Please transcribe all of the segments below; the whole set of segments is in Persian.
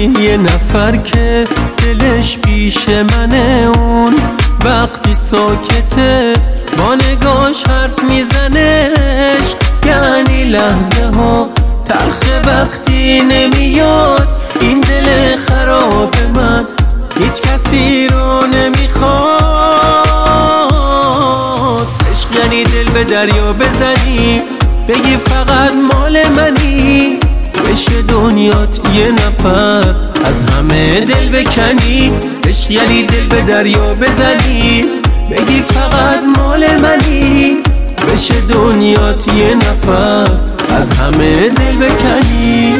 یه نفر که دلش پیش منه، اون وقتی ساکته با نگاش حرف میزنش، یعنی لحظه ها تلخه وقتی نمیاد. این دل خراب من هیچ کسی رو نمیخواد. عشق یعنی دل به دریا بزنی، بگی فقط مال منی، بشه دنیات یه نفر از همه دل بکنی. عشق یعنی دل به دریا بزنی، بگی فقط مال منی، بشه دنیات یه نفر از همه دل بکنی.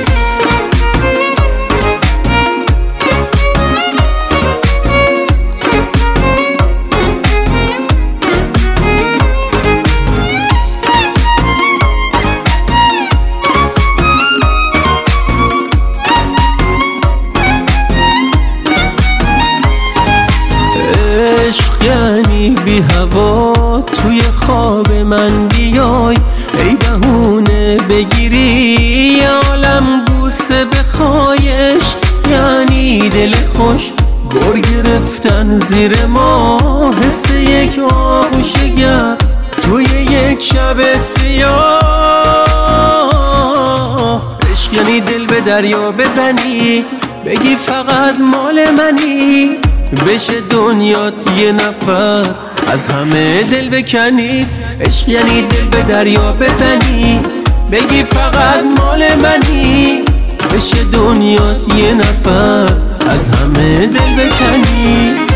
عشق یعنی بی هوا توی خواب من بیای، ای بهونه بگیری یه عالم بوسه بخوایش، یعنی دل خوش گر گرفتن زیر ما، حس یک آغوش گر توی یک شب سیاه. عشق یعنی دل به دریا بزنی، بگی فقط مال منی، بشه دنیات یه نفر از همه دل بکنی. عشق یعنی دل به دریا بزنی، بگی فقط مال منی، بشه دنیات یه نفر از همه دل بکنی.